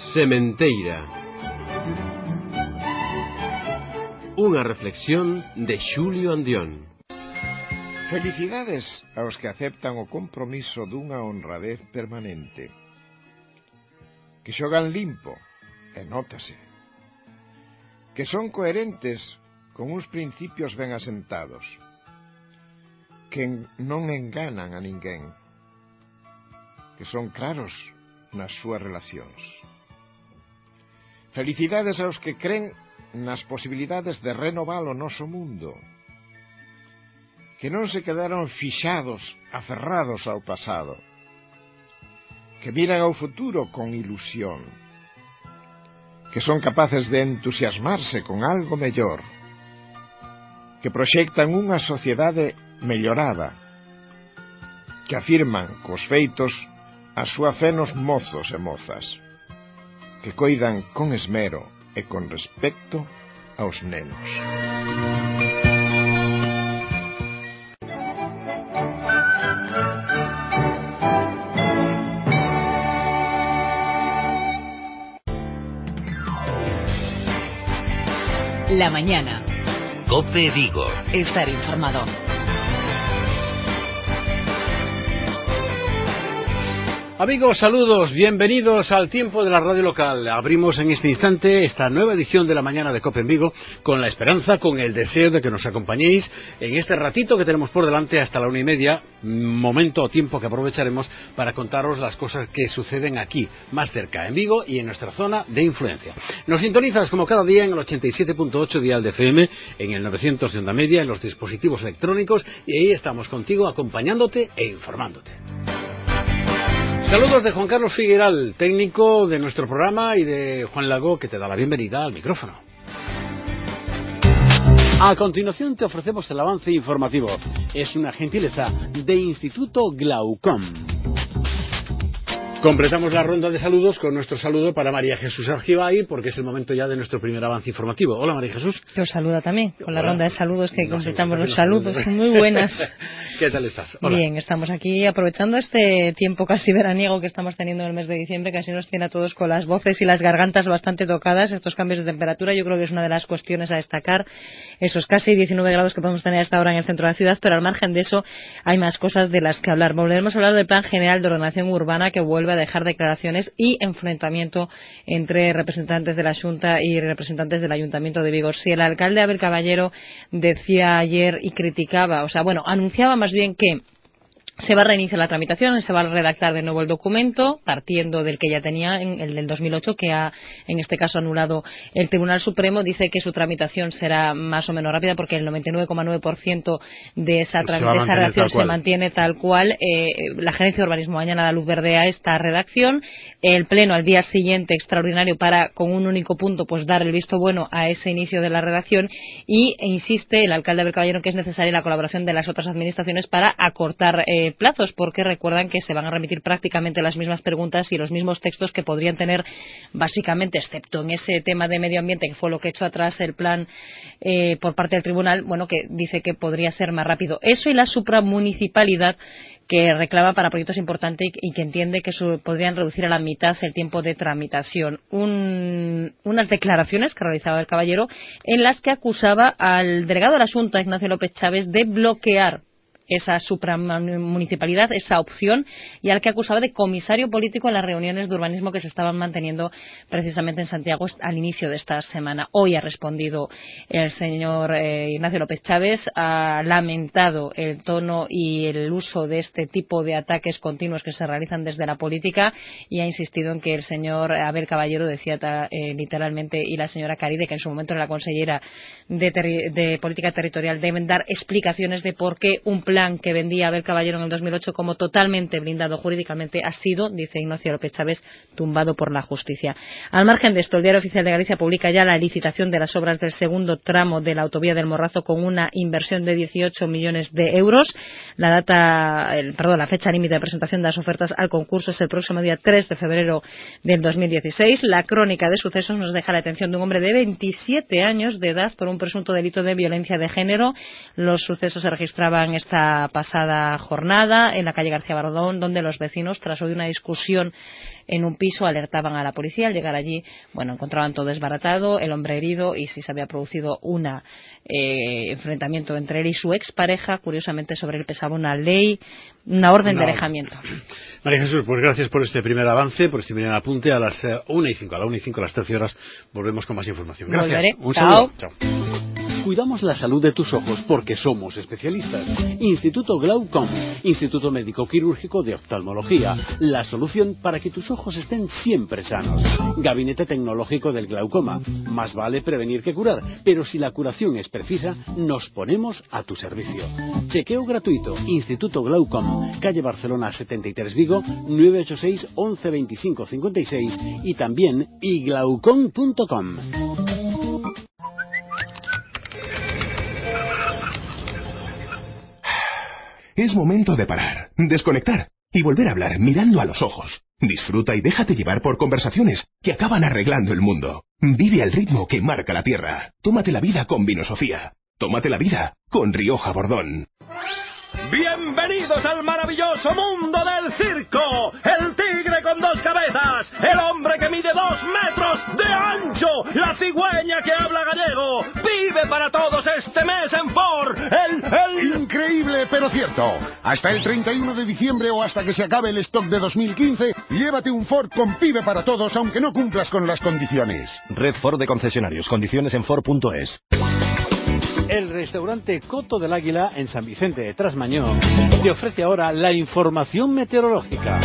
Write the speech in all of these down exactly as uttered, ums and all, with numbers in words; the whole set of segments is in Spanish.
Sementeira. Unha reflexión de Xulio Andión. Felicidades aos que aceptan o compromiso dunha honradez permanente, que xogan limpo, e nótase, que son coherentes con uns principios ben asentados, que non enganan a ninguén, que son claros nas súas relacións. Felicidades aos que cren nas posibilidades de renovar o noso mundo, que non se quedaron fixados, aferrados ao pasado, que miran ao futuro con ilusión, que son capaces de entusiasmarse con algo mellor, que proxectan unha sociedade mellorada, que afirman cos feitos a súa fe nos mozos e mozas, que coidan con esmero e con respecto aos nenos. La mañana. COPE Vigo. Estar informado. Amigos, saludos, bienvenidos al tiempo de la radio local. Abrimos en este instante esta nueva edición de la mañana de COPE en Vigo, con la esperanza, con el deseo de que nos acompañéis en este ratito que tenemos por delante hasta la una y media, momento o tiempo que aprovecharemos para contaros las cosas que suceden aquí, más cerca, en Vigo y en nuestra zona de influencia. Nos sintonizas como cada día en el ochenta y siete punto ocho dial de F M, en el novecientos de onda media, en los dispositivos electrónicos, y ahí estamos contigo acompañándote e informándote. Saludos de Juan Carlos Figueral, técnico de nuestro programa, y de Juan Lago, que te da la bienvenida al micrófono. A continuación te ofrecemos el avance informativo. Es una gentileza de Instituto Glaucom. Completamos la ronda de saludos con nuestro saludo para María Jesús Argibay, porque es el momento ya de nuestro primer avance informativo. Hola, María Jesús. Te os saluda también, con la Hola. ronda de saludos que No completamos sé, los saludos. saludos. Muy buenas. ¿Qué tal estás? Hola. Bien, estamos aquí aprovechando este tiempo casi veraniego que estamos teniendo en el mes de diciembre, que así nos tiene a todos con las voces y las gargantas bastante tocadas. Estos cambios de temperatura yo creo que es una de las cuestiones a destacar. Esos casi diecinueve grados que podemos tener hasta ahora en el centro de la ciudad, pero al margen de eso hay más cosas de las que hablar. Volveremos a hablar del Plan General de Ordenación Urbana, que vuelve a dejar declaraciones y enfrentamiento entre representantes de la Xunta y representantes del Ayuntamiento de Vigo. Si el alcalde Abel Caballero decía ayer y criticaba, o sea, bueno, anunciaba más bien que se va a reiniciar la tramitación, se va a redactar de nuevo el documento, partiendo del que ya tenía, en el del dos mil ocho, que ha, en este caso, anulado el Tribunal Supremo. Dice que su tramitación será más o menos rápida, porque el noventa y nueve coma nueve por ciento de esa, de esa redacción se mantiene tal cual. Eh, la Gerencia de Urbanismo mañana da luz verde a esta redacción. El Pleno, al día siguiente, extraordinario, para, con un único punto, pues dar el visto bueno a ese inicio de la redacción. Y e insiste el alcalde Abel Caballero que es necesaria la colaboración de las otras administraciones para acortar eh, plazos, porque recuerdan que se van a remitir prácticamente las mismas preguntas y los mismos textos que podrían tener básicamente, excepto en ese tema de medio ambiente, que fue lo que echó atrás el plan eh, por parte del tribunal, bueno, que dice que podría ser más rápido. Eso y la supramunicipalidad, que reclama para proyectos importantes y que entiende que su, podrían reducir a la mitad el tiempo de tramitación. Un, unas declaraciones que realizaba el caballero en las que acusaba al delegado de la Xunta, Ignacio López Chávez, de bloquear esa supramunicipalidad, esa opción, y al que acusaba de comisario político en las reuniones de urbanismo que se estaban manteniendo precisamente en Santiago al inicio de esta semana. Hoy ha respondido el señor eh, Ignacio López Chávez, ha lamentado el tono y el uso de este tipo de ataques continuos que se realizan desde la política, y ha insistido en que el señor Abel Caballero decía eh, literalmente, y la señora Caride, que en su momento era la consellera de, de Política Territorial, deben dar explicaciones de por qué un plan que vendía Abel Caballero en el dos mil ocho como totalmente blindado jurídicamente ha sido, dice Ignacio López Chávez, tumbado por la justicia. Al margen de esto, el Diario Oficial de Galicia publica ya la licitación de las obras del segundo tramo de la autovía del Morrazo, con una inversión de dieciocho millones de euros. La data, el, perdón, la fecha límite de presentación de las ofertas al concurso es el próximo día tres de febrero del dos mil dieciséis. La crónica de sucesos nos deja la detención de un hombre de veintisiete años de edad por un presunto delito de violencia de género. Los sucesos se registraban esta la pasada jornada en la calle García Bardón, donde los vecinos, tras oír una discusión en un piso, alertaban a la policía. Al llegar allí, bueno, encontraban todo desbaratado, el hombre herido, y sí se había producido un eh, enfrentamiento entre él y su expareja. Curiosamente, sobre él pesaba una ley, una orden no. de alejamiento. María Jesús, pues gracias por este primer avance, por este primer apunte. A las eh, una y cinco, a la una y cinco, a las trece horas, volvemos con más información. Gracias. Volveré. Un Chao. saludo. Chao. Cuidamos la salud de tus ojos porque somos especialistas. Instituto Glaucom, Instituto Médico Quirúrgico de Oftalmología, la solución para que tus ojos estén siempre sanos. Gabinete tecnológico del glaucoma. Más vale prevenir que curar, pero si la curación es precisa, nos ponemos a tu servicio. Chequeo gratuito, Instituto Glaucom, calle Barcelona setenta y tres Vigo, nueve ocho seis, once, veinticinco, cincuenta y seis, y también iglaucom punto com. Es momento de parar, desconectar y volver a hablar mirando a los ojos. Disfruta y déjate llevar por conversaciones que acaban arreglando el mundo. Vive al ritmo que marca la tierra. Tómate la vida con Vino Sofía. Tómate la vida con Rioja Bordón. Bienvenidos al maravilloso mundo del circo. El tigre con dos cabezas, el hombre que mide dos metros de ancho, la cigüeña que habla gallego. Vive para todos este mes en Ford. El, el... Increíble pero cierto. Hasta el treinta y uno de diciembre o hasta que se acabe el stock de dos mil quince, llévate un Ford con Pibe para todos, aunque no cumplas con las condiciones. Red Ford de concesionarios. Condiciones en Ford punto es. El restaurante Coto del Águila en San Vicente de Trasmañó te ofrece ahora la información meteorológica.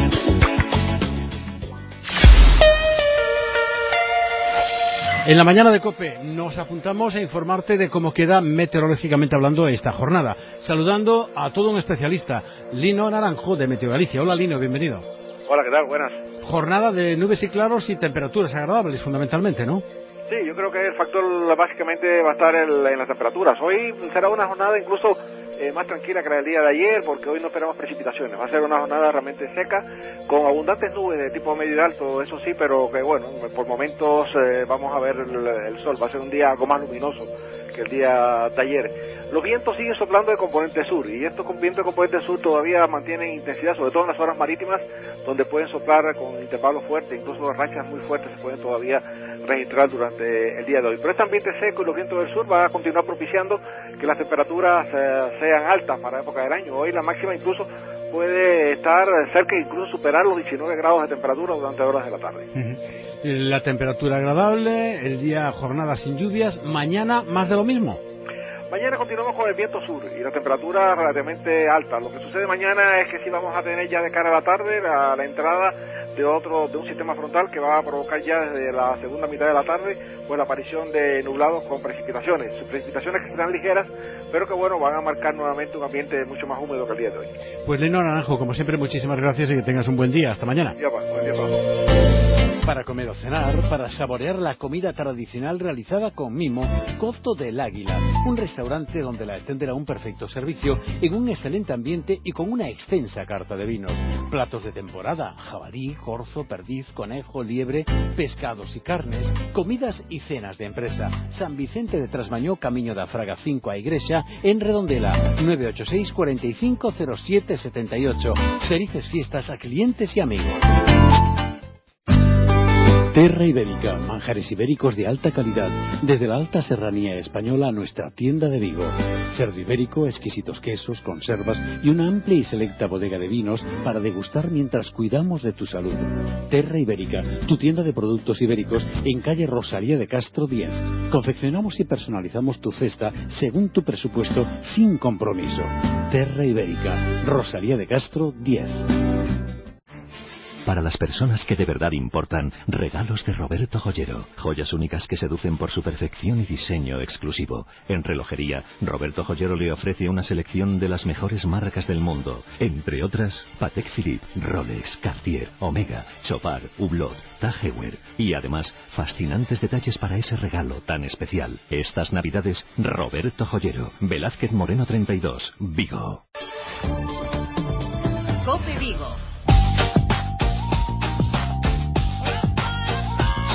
En la mañana de COPE nos apuntamos a informarte de cómo queda meteorológicamente hablando esta jornada, saludando a todo un especialista, Lino Naranjo de Meteo Galicia. Hola Lino, bienvenido. Hola, ¿qué tal? Buenas. Jornada de nubes y claros y temperaturas agradables fundamentalmente, ¿no? Sí, yo creo que el factor básicamente va a estar en, en las temperaturas. Hoy será una jornada incluso eh, más tranquila que la del día de ayer, porque hoy no esperamos precipitaciones. Va a ser una jornada realmente seca, con abundantes nubes de tipo medio y alto, eso sí, pero que bueno, por momentos eh, vamos a ver el, el sol. Va a ser un día algo más luminoso que el día de ayer. Los vientos siguen soplando de componente sur, y estos vientos de componente sur todavía mantienen intensidad, sobre todo en las zonas marítimas, donde pueden soplar con intervalos fuertes, incluso rachas muy fuertes se pueden todavía registrar durante el día de hoy. Pero este ambiente seco y los vientos del sur va a continuar propiciando que las temperaturas eh, sean altas para la época del año. Hoy la máxima incluso puede estar cerca e incluso superar los diecinueve grados de temperatura durante horas de la tarde. Uh-huh. La temperatura agradable, el día jornada sin lluvias, mañana más de lo mismo. Mañana continuamos con el viento sur y la temperatura relativamente alta. Lo que sucede mañana es que sí vamos a tener ya de cara a la tarde la, la entrada de otro de un sistema frontal que va a provocar ya desde la segunda mitad de la tarde pues la aparición de nublados con precipitaciones. Precipitaciones que serán ligeras, pero que bueno, van a marcar nuevamente un ambiente mucho más húmedo que el día de hoy. Pues Lino Naranjo, como siempre, muchísimas gracias y que tengas un buen día. Hasta mañana. Ya va, buen día para Para comer o cenar, para saborear la comida tradicional realizada con mimo, Coto del Águila, un restaurante donde la extenderá un perfecto servicio en un excelente ambiente y con una extensa carta de vinos. Platos de temporada, jabalí, corzo, perdiz, conejo, liebre, pescados y carnes, comidas y cenas de empresa. San Vicente de Trasmañó, Camiño da Fraga cinco a Igrexa, en Redondela, nueve ocho seis, cuarenta y cinco, cero siete setenta y ocho. Felices fiestas a clientes y amigos. Terra Ibérica, manjares ibéricos de alta calidad, desde la alta serranía española a nuestra tienda de Vigo. Cerdo ibérico, exquisitos quesos, conservas y una amplia y selecta bodega de vinos para degustar mientras cuidamos de tu salud. Terra Ibérica, tu tienda de productos ibéricos en calle Rosalía de Castro diez. Confeccionamos y personalizamos tu cesta según tu presupuesto sin compromiso. Terra Ibérica, Rosalía de Castro diez. Para las personas que de verdad importan, regalos de Roberto Joyero. Joyas únicas que seducen por su perfección y diseño exclusivo. En relojería, Roberto Joyero le ofrece una selección de las mejores marcas del mundo. Entre otras, Patek Philippe, Rolex, Cartier, Omega, Chopard, Hublot, Tag Heuer. Y además, fascinantes detalles para ese regalo tan especial. Estas navidades, Roberto Joyero. Velázquez Moreno treinta y dos, Vigo. COPE Vigo.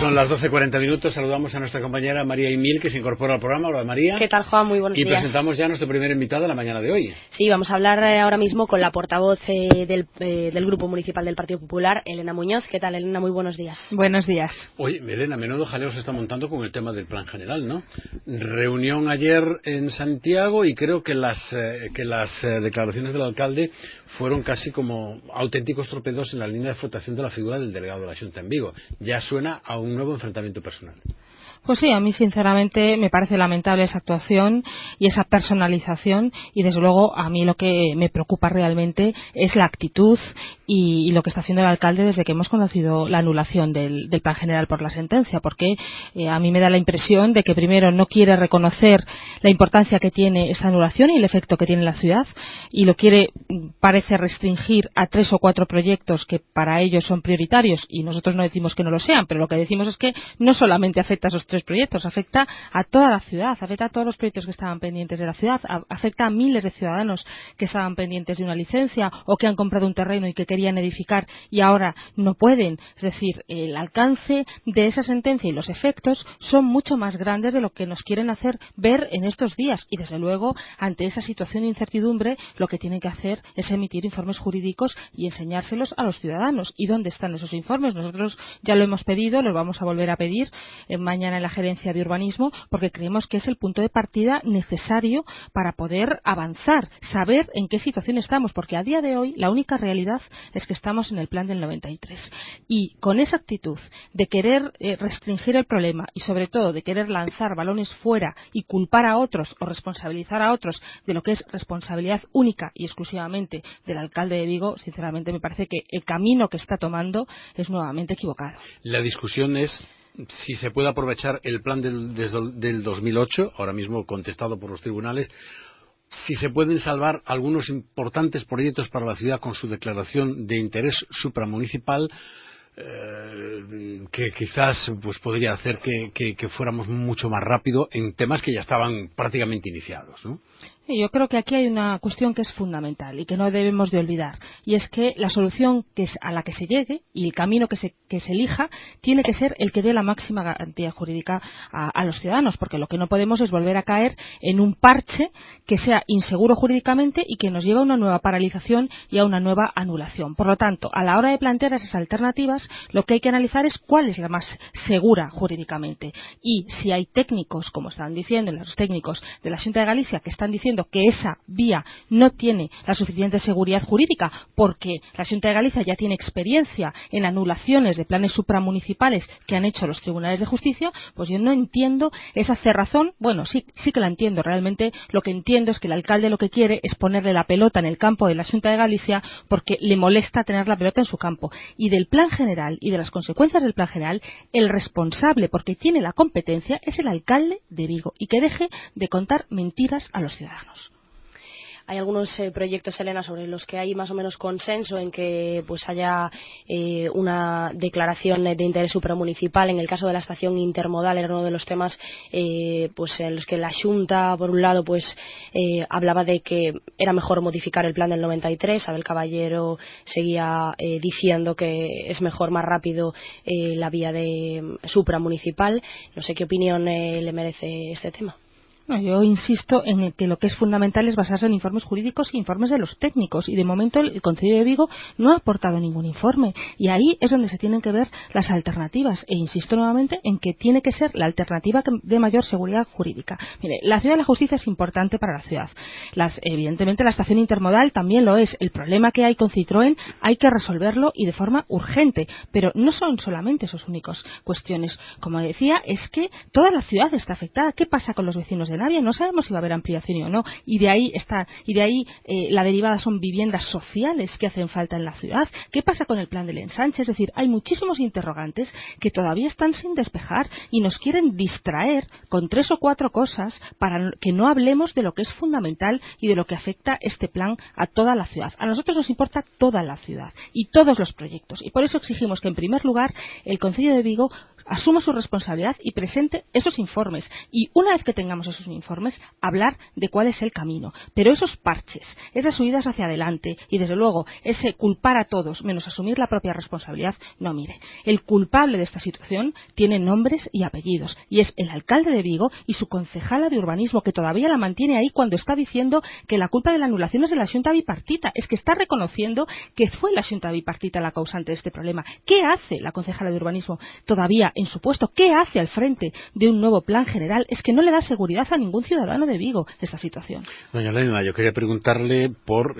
Son las doce cuarenta minutos. Saludamos a nuestra compañera María Imil, que se incorpora al programa. Hola, María. ¿Qué tal, Juan? Muy buenos y días. Y presentamos ya a nuestro primer invitado de la mañana de hoy. Sí, vamos a hablar eh, ahora mismo con la portavoz eh, del, eh, del Grupo Municipal del Partido Popular, Elena Muñoz. ¿Qué tal, Elena? Muy buenos días. Buenos días. Oye, Elena, menudo jaleo se está montando con el tema del plan general, ¿no? Reunión ayer en Santiago y creo que las, eh, que las eh, declaraciones del alcalde fueron casi como auténticos torpedos en la línea de flotación de la figura del delegado de la Xunta en Vigo. Ya suena a un nuevo enfrentamiento personal. Pues sí, a mí sinceramente me parece lamentable esa actuación y esa personalización, y desde luego a mí lo que me preocupa realmente es la actitud y, y lo que está haciendo el alcalde desde que hemos conocido la anulación del, del plan general por la sentencia, porque eh, a mí me da la impresión de que primero no quiere reconocer la importancia que tiene esta anulación y el efecto que tiene en la ciudad, y lo quiere, parece, restringir a tres o cuatro proyectos que para ellos son prioritarios, y nosotros no decimos que no lo sean, pero lo que decimos es que no solamente afecta a esos tres proyectos, afecta a toda la ciudad, afecta a todos los proyectos que estaban pendientes de la ciudad, a, afecta a miles de ciudadanos que estaban pendientes de una licencia o que han comprado un terreno y que querían edificar y ahora no pueden. Es decir, el alcance de esa sentencia y los efectos son mucho más grandes de lo que nos quieren hacer ver en estos días, y desde luego ante esa situación de incertidumbre lo que tienen que hacer es emitir informes jurídicos y enseñárselos a los ciudadanos. ¿Y dónde están esos informes? Nosotros ya lo hemos pedido, los vamos a volver a pedir eh, mañana en la Gerencia de Urbanismo, porque creemos que es el punto de partida necesario para poder avanzar, saber en qué situación estamos, porque a día de hoy la única realidad es que estamos en el plan del noventa y tres, y con esa actitud de querer eh, restringir el problema y sobre todo de querer lanzar balones fuera y culpar a otros o responsabilizar a otros de lo que es responsabilidad única y exclusivamente del alcalde de Vigo, sinceramente me parece que el camino que está tomando es nuevamente equivocado. La discusión es si se puede aprovechar el plan del, desde el, del dos mil ocho, ahora mismo contestado por los tribunales, si se pueden salvar algunos importantes proyectos para la ciudad con su declaración de interés supramunicipal, eh, que quizás pues podría hacer que, que, que fuéramos mucho más rápido en temas que ya estaban prácticamente iniciados, ¿no? Sí, yo creo que aquí hay una cuestión que es fundamental y que no debemos de olvidar, y es que la solución que es a la que se llegue y el camino que se, que se elija tiene que ser el que dé la máxima garantía jurídica a, a los ciudadanos, porque lo que no podemos es volver a caer en un parche que sea inseguro jurídicamente y que nos lleve a una nueva paralización y a una nueva anulación. Por lo tanto, a la hora de plantear esas alternativas, lo que hay que analizar es cuál es la más segura jurídicamente, y si hay técnicos, como están diciendo los técnicos de la Xunta de Galicia, que están diciendo que esa vía no tiene la suficiente seguridad jurídica, porque la Xunta de Galicia ya tiene experiencia en anulaciones de planes supramunicipales que han hecho los tribunales de justicia, pues yo no entiendo esa cerrazón. Bueno, sí, sí que la entiendo. Realmente lo que entiendo es que el alcalde lo que quiere es ponerle la pelota en el campo de la Xunta de Galicia porque le molesta tener la pelota en su campo. Y del plan general y de las consecuencias del plan general, el responsable, porque tiene la competencia, es el alcalde de Vigo, y que deje de contar mentiras a los ciudadanos. Hay algunos eh, proyectos, Elena, sobre los que hay más o menos consenso en que pues haya eh, una declaración de interés supramunicipal. En el caso de la estación intermodal era uno de los temas eh, pues en los que la Xunta, por un lado, pues eh, hablaba de que era mejor modificar el plan del noventa y tres. Abel Caballero seguía eh, diciendo que es mejor, más rápido, eh, la vía de supramunicipal. No sé qué opinión eh, le merece este tema. No, yo insisto en que lo que es fundamental es basarse en informes jurídicos e informes de los técnicos, y de momento el Concello de Vigo no ha aportado ningún informe, y ahí es donde se tienen que ver las alternativas, e insisto nuevamente en que tiene que ser la alternativa de mayor seguridad jurídica. Mire, la ciudad de la justicia es importante para la ciudad. Las, evidentemente la estación intermodal también lo es. El problema que hay con Citroën hay que resolverlo y de forma urgente, pero no son solamente esos únicos cuestiones. Como decía, es que toda la ciudad está afectada. ¿Qué pasa con los vecinos de Navia? No sabemos si va a haber ampliación o no, y de ahí está, y de ahí eh, la derivada son viviendas sociales que hacen falta en la ciudad. ¿Qué pasa con el plan del ensanche? Es decir, hay muchísimos interrogantes que todavía están sin despejar y nos quieren distraer con tres o cuatro cosas para que no hablemos de lo que es fundamental y de lo que afecta este plan a toda la ciudad. A nosotros nos importa toda la ciudad y todos los proyectos, y por eso exigimos que en primer lugar el Concello de Vigo asuma su responsabilidad y presente esos informes. Y una vez que tengamos esos informes, hablar de cuál es el camino. Pero esos parches, esas subidas hacia adelante y desde luego ese culpar a todos menos asumir la propia responsabilidad, no, mire, el culpable de esta situación tiene nombres y apellidos y es el alcalde de Vigo y su concejala de urbanismo, que todavía la mantiene ahí cuando está diciendo que la culpa de la anulación es de la Xunta Bipartita. Es que está reconociendo que fue la Xunta Bipartita la causante de este problema. ¿Qué hace la concejala de urbanismo todavía en su puesto? ¿Qué hace al frente de un nuevo plan general? Es que no le da seguridad a ningún ciudadano de Vigo esta situación. Doña Elena, yo quería preguntarle por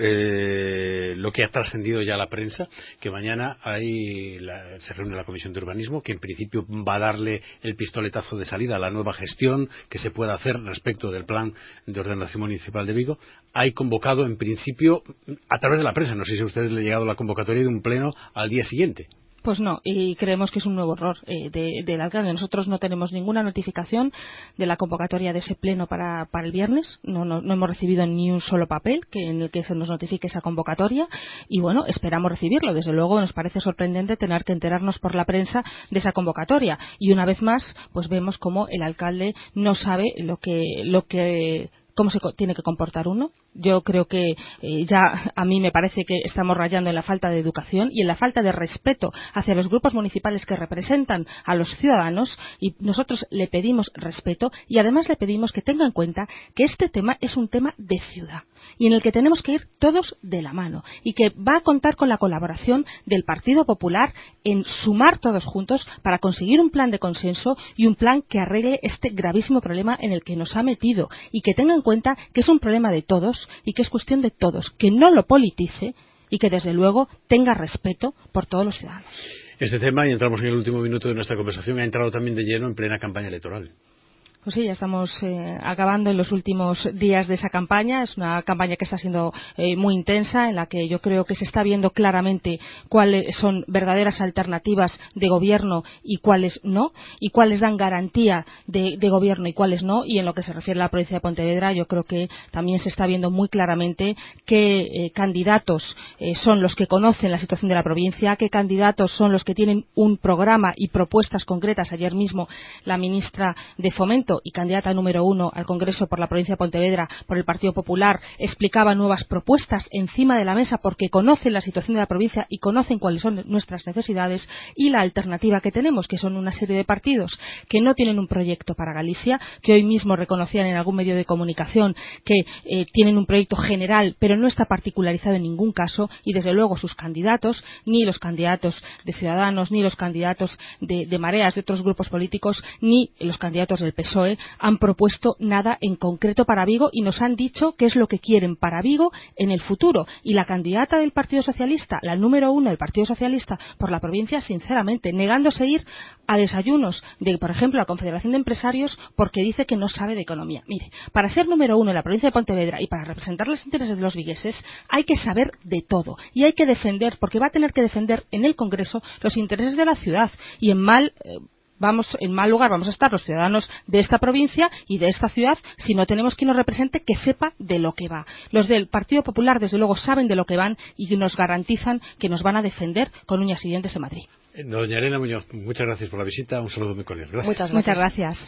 eh, lo que ha trascendido ya a la prensa, que mañana hay la, se reúne la Comisión de Urbanismo, que en principio va a darle el pistoletazo de salida a la nueva gestión que se pueda hacer respecto del plan de ordenación municipal de Vigo. Hay convocado en principio a través de la prensa, no sé si a ustedes le ha llegado la convocatoria de un pleno al día siguiente. Pues no, y creemos que es un nuevo error eh, de, del alcalde. Nosotros no tenemos ninguna notificación de la convocatoria de ese pleno para, para el viernes. No, no, no hemos recibido ni un solo papel que, en el que se nos notifique esa convocatoria. Y bueno, esperamos recibirlo. Desde luego nos parece sorprendente tener que enterarnos por la prensa de esa convocatoria. Y una vez más, pues vemos cómo el alcalde no sabe lo que, lo que cómo se tiene que comportar uno. Yo creo que eh, ya a mí me parece que estamos rayando en la falta de educación y en la falta de respeto hacia los grupos municipales que representan a los ciudadanos, y nosotros le pedimos respeto y además le pedimos que tenga en cuenta que este tema es un tema de ciudad y en el que tenemos que ir todos de la mano y que va a contar con la colaboración del Partido Popular en sumar todos juntos para conseguir un plan de consenso y un plan que arregle este gravísimo problema en el que nos ha metido, y que tenga en cuenta que es un problema de todos y que es cuestión de todos, que no lo politice y que desde luego tenga respeto por todos los ciudadanos. Este tema, y entramos en el último minuto de nuestra conversación, ha entrado también de lleno en plena campaña electoral. Pues sí, ya estamos eh, acabando en los últimos días de esa campaña. Es una campaña que está siendo eh, muy intensa, en la que yo creo que se está viendo claramente cuáles son verdaderas alternativas de gobierno y cuáles no, y cuáles dan garantía de, de gobierno y cuáles no. Y en lo que se refiere a la provincia de Pontevedra, yo creo que también se está viendo muy claramente qué eh, candidatos eh, son los que conocen la situación de la provincia, qué candidatos son los que tienen un programa y propuestas concretas. Ayer mismo la ministra de Fomento y candidata número uno al Congreso por la provincia de Pontevedra por el Partido Popular explicaba nuevas propuestas encima de la mesa porque conocen la situación de la provincia y conocen cuáles son nuestras necesidades, y la alternativa que tenemos, que son una serie de partidos que no tienen un proyecto para Galicia, que hoy mismo reconocían en algún medio de comunicación que eh, tienen un proyecto general pero no está particularizado en ningún caso, y desde luego sus candidatos, ni los candidatos de Ciudadanos, ni los candidatos de, de Mareas, de otros grupos políticos, ni los candidatos del P S O E han propuesto nada en concreto para Vigo y nos han dicho qué es lo que quieren para Vigo en el futuro. Y la candidata del Partido Socialista, la número uno del Partido Socialista por la provincia, sinceramente, negándose a ir a desayunos de, por ejemplo, la Confederación de Empresarios porque dice que no sabe de economía. Mire, para ser número uno en la provincia de Pontevedra y para representar los intereses de los vigueses hay que saber de todo y hay que defender, porque va a tener que defender en el Congreso los intereses de la ciudad, y en mal... Eh, Vamos, en mal lugar vamos a estar los ciudadanos de esta provincia y de esta ciudad si no tenemos quien nos represente que sepa de lo que va. Los del Partido Popular, desde luego, saben de lo que van y nos garantizan que nos van a defender con uñas y dientes en Madrid. Doña Elena Muñoz, muchas gracias por la visita. Un saludo muy cordial. Gracias. Muchas gracias. Muchas gracias.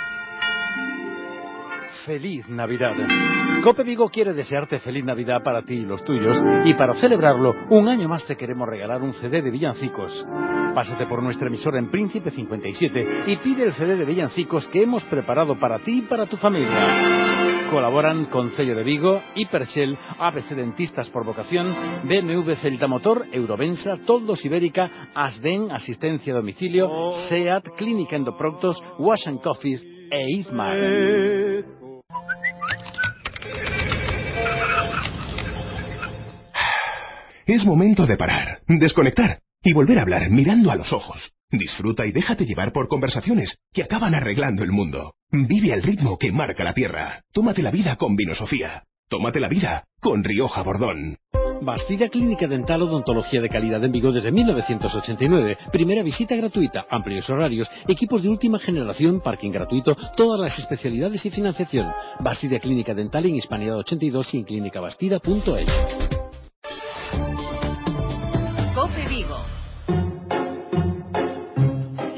Feliz Navidad. Cope Vigo quiere desearte feliz Navidad para ti y los tuyos, y para celebrarlo, un año más te queremos regalar un C D de villancicos. Pásate por nuestra emisora en Príncipe cincuenta y siete y pide el C D de villancicos que hemos preparado para ti y para tu familia. Colaboran Concello de Vigo, Hipershell, A B C Dentistas por vocación, B M W Celta Motor, Eurovensa, Toldos Ibérica, Asden, Asistencia a Domicilio, SEAT, Clínica Endoproctos, Wash and Coffees e Ismar. Es momento de parar, desconectar y volver a hablar mirando a los ojos. Disfruta y déjate llevar por conversaciones que acaban arreglando el mundo. Vive al ritmo que marca la tierra. Tómate la vida con Vino Sofía. Tómate la vida con Rioja Bordón. Bastida Clínica Dental, odontología de calidad en Vigo desde mil novecientos ochenta y nueve. Primera visita gratuita, amplios horarios, equipos de última generación, parking gratuito, todas las especialidades y financiación. Bastida Clínica Dental en Hispanidad ochenta y dos y en clínica bastida punto es.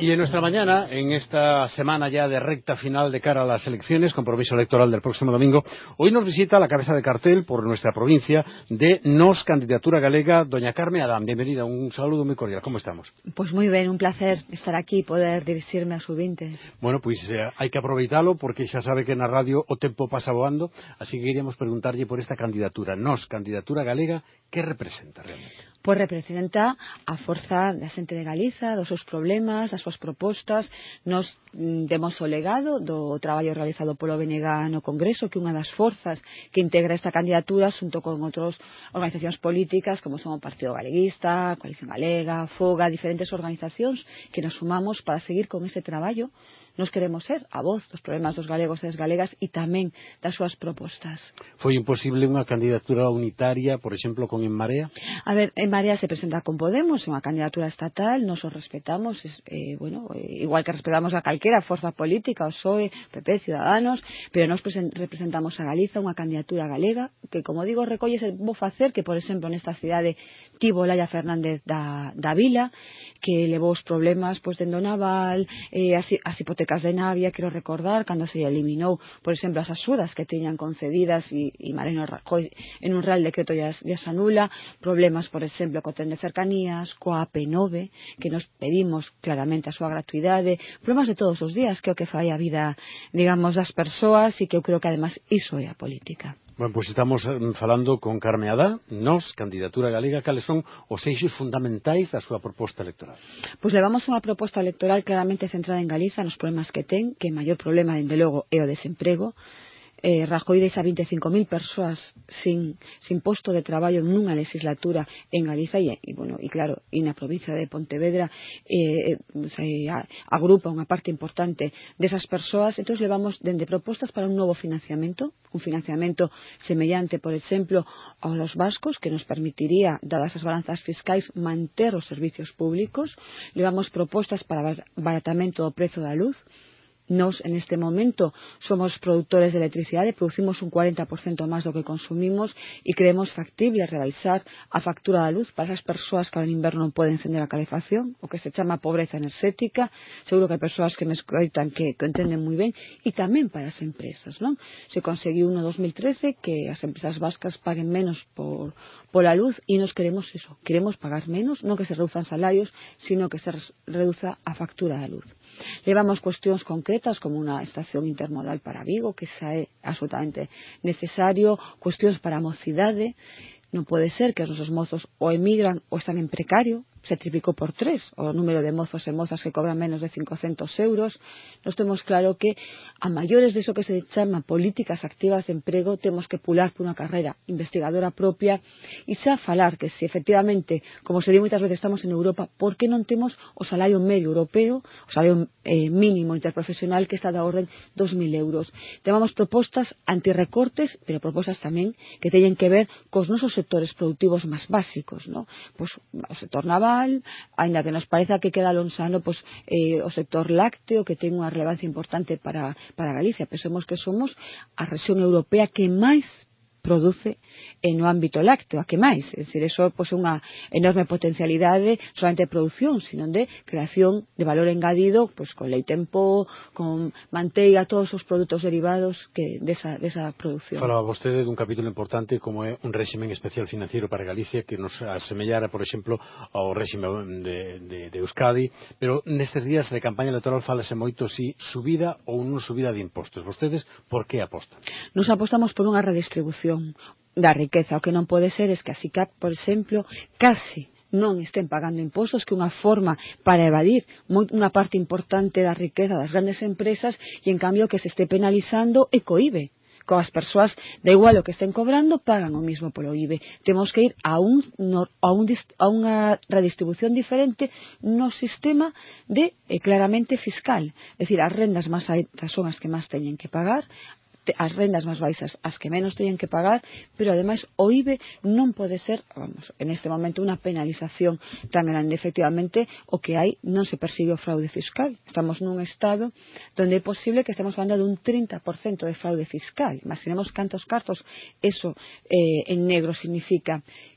Y en nuestra mañana, en esta semana ya de recta final de cara a las elecciones, compromiso electoral del próximo domingo, hoy nos visita la cabeza de cartel por nuestra provincia de Nos Candidatura Galega, doña Carme Adán. Bienvenida, un saludo muy cordial. ¿Cómo estamos? Pois moi ben, un placer estar aquí e poder dirixirme a subinte. Bueno, pois pues, eh, hai que aproveitalo porque xa sabe que na radio o tempo pasa voando, así que queríamos preguntarlle por esta candidatura. Nos Candidatura Galega, que representa realmente? Pois representa a forza da xente de Galiza, dos seus problemas, das súas propostas. Nos mm, demos o legado do traballo realizado polo B N G no Congreso, que unha das forzas que integra esta candidatura xunto con outras organizacións políticas como son o Partido Galeguista, Coalición Galega, Foga, diferentes organizacións que nos sumamos para seguir con ese traballo. Nos queremos ser a voz dos problemas dos galegos e das galegas e tamén das súas propostas. Foi imposible unha candidatura unitaria, por exemplo, con En Marea? A ver, En Marea se presenta con Podemos, é unha candidatura estatal, nos o respetamos, eh, bueno, igual que respetamos a calquera forza política, o P S O E, P P, Ciudadanos, pero nos representamos a Galiza, unha candidatura galega, que, como digo, recolle ese bo facer que, por exemplo, nesta cidade tivo Laia Fernández da, da Vila, que levou os problemas pois, dendo naval, eh, as, as hipotecas de Navia, quero recordar, cando se eliminou, por exemplo, as axudas que teñan concedidas e, e Mariano Rajoy en un real decreto ya as anula, problemas, por exemplo, co tren de cercanías, coa A P nove, que nos pedimos claramente a súa gratuidade, problemas de todos os días, que é o que fai a vida, digamos, das persoas e que eu creo que, además, iso é a política. Bueno, pois pues estamos falando con Carme Adá, Nos, Candidatura Galega, cales son os eixos fundamentais da súa proposta electoral? Pois pues levamos unha proposta electoral claramente centrada en Galiza, nos problemas que ten, que o maior problema, dende logo, é o desemprego. Eh, Rajoy deixa vinte e cinco mil persoas sin, sin posto de traballo nunha legislatura en Galiza e, e, bueno, e claro, e na provincia de Pontevedra eh, se agrupa unha parte importante desas persoas. Entón levamos dende propostas para un novo financiamento, un financiamento semellante, por exemplo, aos vascos, que nos permitiría, dadas as balanzas fiscais, manter os servicios públicos. Levamos propostas para baratamento do prezo da luz. Nos, en este momento, somos productores de electricidade, producimos un cuarenta por ciento máis do que consumimos e creemos factible rebaixar a factura da luz para esas persoas que ao inverno non poden encender a calefacción, o que se chama pobreza enerxética. Seguro que hai persoas que me escoitan que, que entenden moi ben, e tamén para as empresas, non? Se conseguiu no dos mil trece que as empresas vascas paguen menos por, pola luz e nos queremos eso, queremos pagar menos, non que se reduzan salarios, sino que se reduza a factura da luz. Levamos cuestións concretas como unha estación intermodal para Vigo, que xa é absolutamente necesario, cuestións para a mocidade. Non pode ser que os nosos mozos ou emigran ou están en precario, se triplicou por tres o número de mozos e mozas que cobran menos de cincocentos euros. Nos temos claro que a maiores de iso que se chama políticas activas de emprego temos que pular por unha carreira investigadora propia e xa falar que se efectivamente, como se di moitas veces, estamos en Europa, por que non temos o salario medio europeo, o salario eh, mínimo interprofesional que está da orden dos mil euros. Temos propostas antirrecortes, pero propostas tamén que teñen que ver cos nosos sectores productivos máis básicos, ¿no? Pois o sector naval, ainda que nos pareza que queda lonsano, pois, eh, o sector lácteo, que ten unha relevancia importante para, para Galicia. Pensemos que somos a rexión europea que máis produce no ámbito lácteo, a que máis, é dicir, eso pois, é unha enorme potencialidade, solamente de produción, sino de creación de valor engadido, pois con leite en pó, con manteiga, todos os produtos derivados que desa, desa produción. Falaba vostede dun capítulo importante como é un réximen especial financiero para Galicia que nos asemellara, por exemplo, ao réximen de, de, de Euskadi, pero nestes días de campaña electoral falase moito si subida ou non subida de impostos. Vostedes, por que apostan? Nos apostamos por unha redistribución da riqueza. O que non pode ser é que a SICAP, por exemplo, case non estén pagando impostos, que unha forma para evadir unha parte importante da riqueza das grandes empresas, e en cambio que se este penalizando e cohibe coas persoas, da igual o que estén cobrando, pagan o mismo polo I B E. Temos que ir a, un, a, un, a unha redistribución diferente no sistema de, eh, claramente, fiscal. É dicir, as rendas máis altas son as que máis teñen que pagar, as rendas máis baixas as que menos teñen que pagar, pero ademais o I B E non pode ser, vamos, en este momento unha penalización tan grande. Efectivamente, o que hai non se persigue o fraude fiscal. Estamos nun estado onde é posible que estemos falando dun trinta por cento de fraude fiscal. Imaginemos cantos cartos eso eh, en negro significa.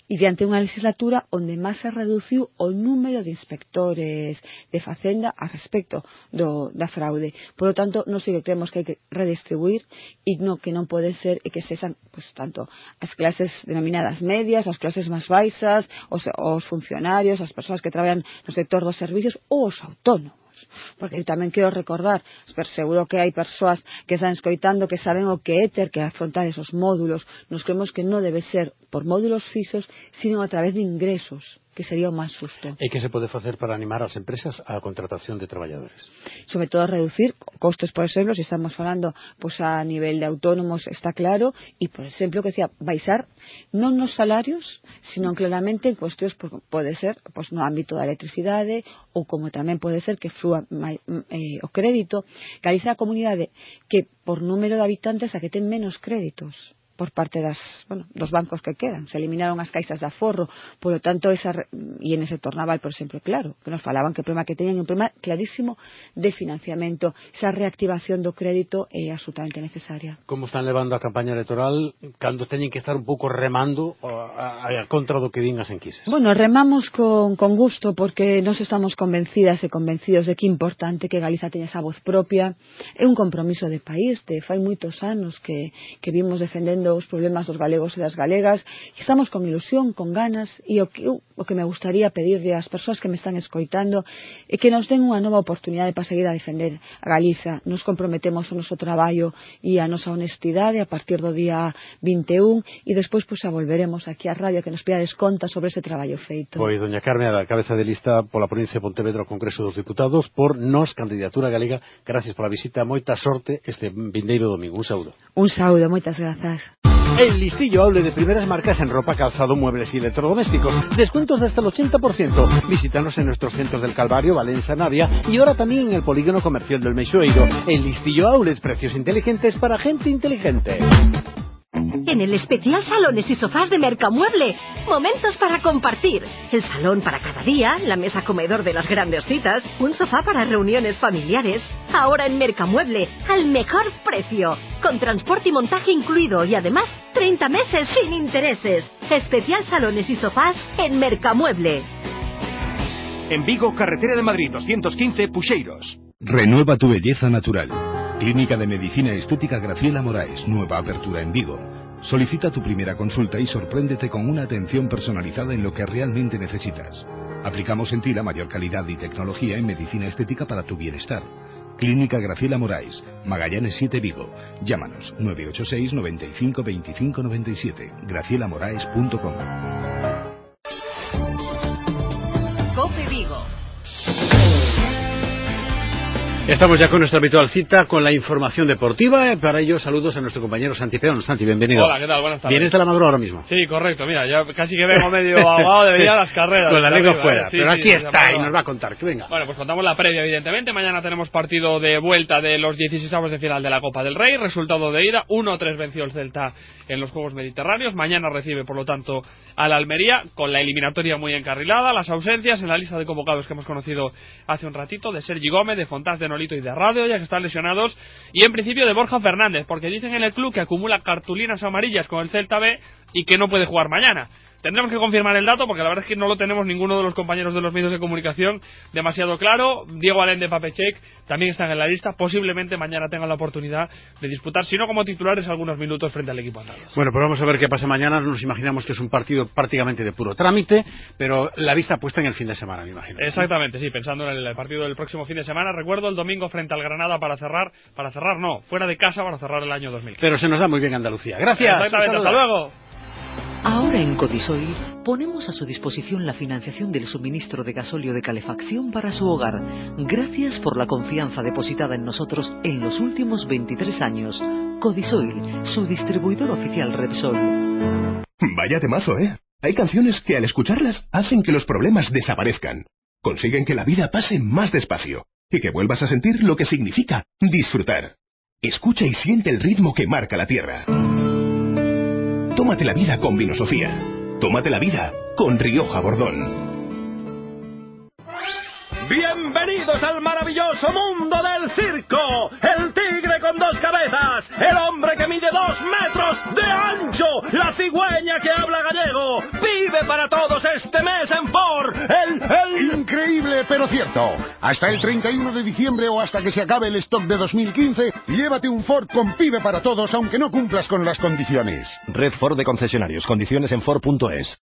e diante unha legislatura onde máis se reduciu o número de inspectores de Facenda a respecto do, da fraude. Por lo tanto, non sei que creemos que hai que redistribuir e no, que non pode ser e que sexan pues, tanto as clases denominadas medias, as clases máis baixas, os, os funcionarios, as persoas que traballan no sector dos servicios ou os autónomos. Porque eu tamén quero recordar, pero seguro que hai persoas que están escoitando que saben o que é ter que afrontar esos módulos. Nos creemos que non debe ser por módulos fixos, sino a través de ingresos, que sería o máis justo. E que se pode facer para animar as empresas á contratación de traballadores? Sobre todo reducir costes, por exemplo, se estamos falando pues, a nivel de autónomos, está claro, e, por exemplo, que decía, baixar non nos salarios, sino claramente en cuestións, pode ser, pues, no ámbito da electricidade, ou como tamén pode ser que flúa eh, o crédito. Galicia é a comunidade que, por número de habitantes, a que ten menos créditos por parte das, bueno, dos bancos que quedan. Se eliminaron as caixas de aforro, por lo tanto, esa, e en ese tornaval, por exemplo, claro, que nos falaban que o problema que teñen é un problema clarísimo de financiamento. Esa reactivación do crédito é absolutamente necesaria. Como están levando a campaña electoral cando teñen que estar un pouco remando a, a, a contra do que din as enquises? Bueno, remamos con, con gusto porque nos estamos convencidas e convencidos de que é importante que Galiza teña esa voz propia. É un compromiso de país, de fai moitos anos que, que vimos defendendo os problemas dos galegos e das galegas, e estamos con ilusión, con ganas, e o que, o que me gustaría pedirle ás persoas que me están escoitando é que nos den unha nova oportunidade para seguir a defender a Galiza. Nos comprometemos o noso traballo e a nosa honestidade a partir do día vinte e un, e despois pues, a volveremos aquí á radio que nos pidades conta sobre ese traballo feito. Pois, doña Carme, a la cabeza de lista pola provincia de Pontevedra ao Congreso dos Diputados por Nos Candidatura Galega. Gracias pola visita, moita sorte este vindeiro domingo. Un saúdo. Un saúdo, moitas grazas. El listillo Aule de primeras marcas en ropa, calzado, muebles y electrodomésticos. Descuentos de hasta el ochenta por ciento. Visítanos en nuestros centros del Calvario, Valencia, Navia y ahora también en el polígono comercial del Meixoeiro. El listillo Aule, precios inteligentes para gente inteligente. En el especial Salones y Sofás de Mercamueble, momentos para compartir. El salón para cada día, la mesa comedor de las grandes citas, un sofá para reuniones familiares. Ahora en Mercamueble, al mejor precio, con transporte y montaje incluido y además treinta meses sin intereses. Especial Salones y Sofás en Mercamueble. En Vigo, carretera de Madrid doscientos quince, Puxeiros. Renueva tu belleza natural. Clínica de Medicina Estética Graciela Moraes, nueva apertura en Vigo. Solicita tu primera consulta y sorpréndete con una atención personalizada en lo que realmente necesitas. Aplicamos en ti la mayor calidad y tecnología en medicina estética para tu bienestar. Clínica Graciela Moraes, Magallanes siete Vigo. Llámanos nueve ocho seis, noventa y cinco, veinticinco noventa y siete, graciela moraes punto com. COPE Vigo. Estamos ya con nuestra habitual cita con la información deportiva. Para ello, saludos a nuestro compañero Santi Peón. Santi, bienvenido. Hola, ¿qué tal? Buenas tardes. ¿Vienes de la Magro ahora mismo? Sí, correcto. Mira, ya casi que vengo medio ahogado de venir a las carreras. Con la lengua fuera. ¿eh? Sí, pero sí, aquí sí, está y nos va a contar. Que venga. Bueno, pues contamos la previa, evidentemente. Mañana tenemos partido de vuelta de los dieciseisavos de final de la Copa del Rey. Resultado de ida, uno a tres venció el Celta en los Juegos Mediterráneos. Mañana recibe, por lo tanto, a la Almería, con la eliminatoria muy encarrilada. Las ausencias en la lista de convocados que hemos conocido hace un ratito, de Sergi Gómez, de Fontás, de Nolito y de Radio, ya que están lesionados. Y en principio de Borja Fernández, porque dicen en el club que acumula cartulinas amarillas con el Celta B y que no puede jugar mañana. Tendremos que confirmar el dato porque la verdad es que no lo tenemos ninguno de los compañeros de los medios de comunicación demasiado claro. Diego Alén de Papechek también están en la lista. Posiblemente mañana tengan la oportunidad de disputar, si no como titulares, algunos minutos frente al equipo andaluz. Bueno, pues vamos a ver qué pasa mañana. Nos imaginamos que es un partido prácticamente de puro trámite, pero la vista puesta en el fin de semana, me imagino. Exactamente, sí, pensando en el partido del próximo fin de semana. Recuerdo el domingo frente al Granada para cerrar, para cerrar no, fuera de casa para cerrar el año dos mil quince. Pero se nos da muy bien Andalucía. Gracias. Exactamente, hasta luego. Ahora en Codisoil ponemos a su disposición la financiación del suministro de gasóleo de calefacción para su hogar. Gracias por la confianza depositada en nosotros en los últimos veintitrés años. Codisoil, su distribuidor oficial Repsol. Vaya temazo, ¿eh? Hay canciones que al escucharlas hacen que los problemas desaparezcan. Consiguen que la vida pase más despacio y que vuelvas a sentir lo que significa disfrutar. Escucha y siente el ritmo que marca la tierra. Tómate la vida con Vinosofía. Tómate la vida con Rioja Bordón. Bienvenidos al maravilloso mundo del circo. El tigre con dos cabezas, el hombre que mide dos metros de ancho, la cigüeña que habla gallego. Vive para todos este mes en Ford. El, el... Increíble, pero cierto. Hasta el treinta y uno de diciembre o hasta que se acabe el stock de dos mil quince, llévate un Ford con PIBE para todos, aunque no cumplas con las condiciones. Red Ford de concesionarios. Condiciones en Ford punto es.